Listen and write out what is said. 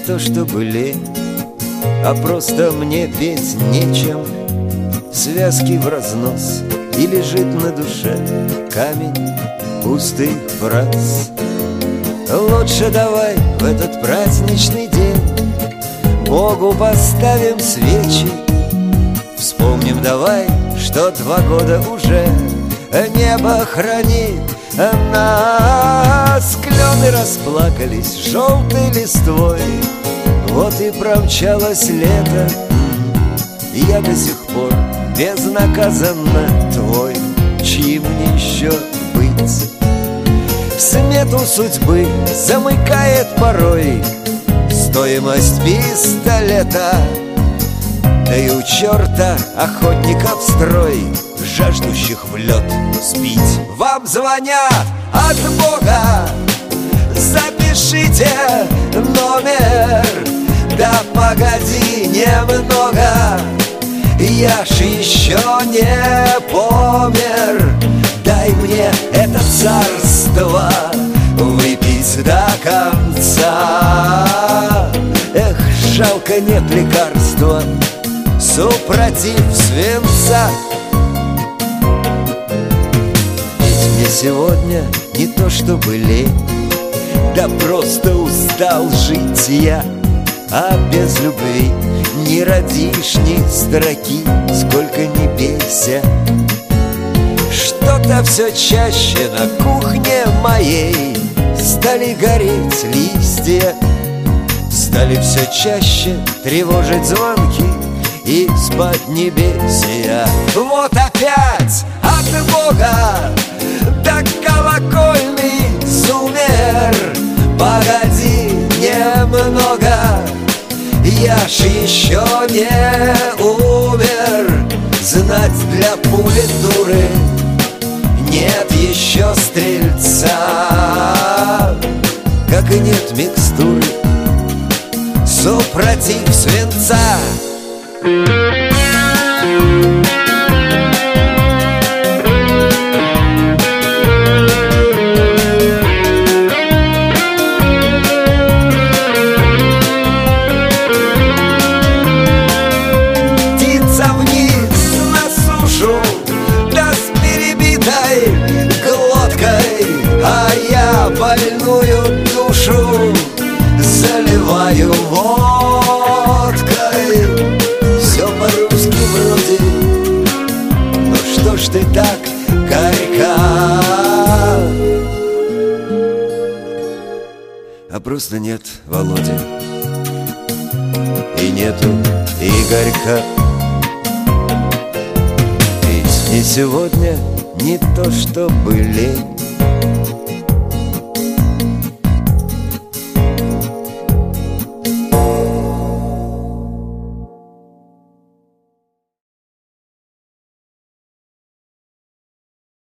то чтобы лень, а просто мне петь нечем. Связки в разнос, и лежит на душе камень пустых фраз. Лучше давай в этот праздничный день Богу поставим свечи. Вспомним давай, что 2 года уже небо хранит нас. Клены расплакались желтой листвой, вот и промчалось лето, и я до сих пор безнаказанно твой, чьим мне еще быть. Смету судьбы замыкает порой стоимость пистолета, да и у черта охотников строй, жаждущих в лед сбить. Вам звонят от Бога, запишите номер. Да погоди немного, я ж еще не помер. Дай мне это царство выпить до конца. Эх, жалко нет лекарства супротив свинца. Ведь мне сегодня не то чтобы лень, да просто устал жить я. А без любви не родишь ни строки, сколько ни бейся. Что-то все чаще на кухне моей стали гореть листья, стали все чаще тревожить звонки из-под небесия. Вот опять от Бога, да колокольный зумер. Погоди немного, я ж еще не умер. Знать для пули дуры нет еще стрельца, как и нет микстуры супротив свинца. Больную душу заливаю водкой. Все по-русски вроде, но что ж ты так горька? А просто нет Володи, и нету Игорька. Ведь мне сегодня не то чтобы лень,